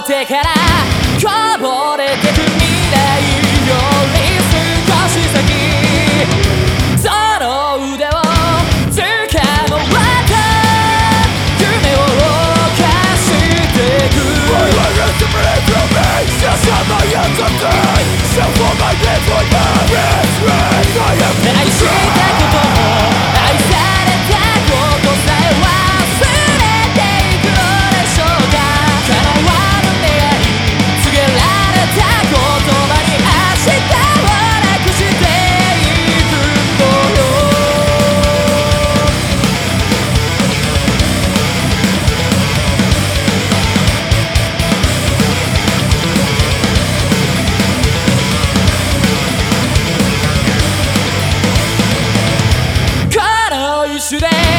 手からこぼれてく未来より少し先その腕を掴もうと夢を犯してく My life is separate from me Just on my hands of time So for my life for my breath I am 愛したことも愛されたことさえ忘れていくのでしょうか叶わぬ願い告げられた言葉に明日をなくしていくのよこの一瞬で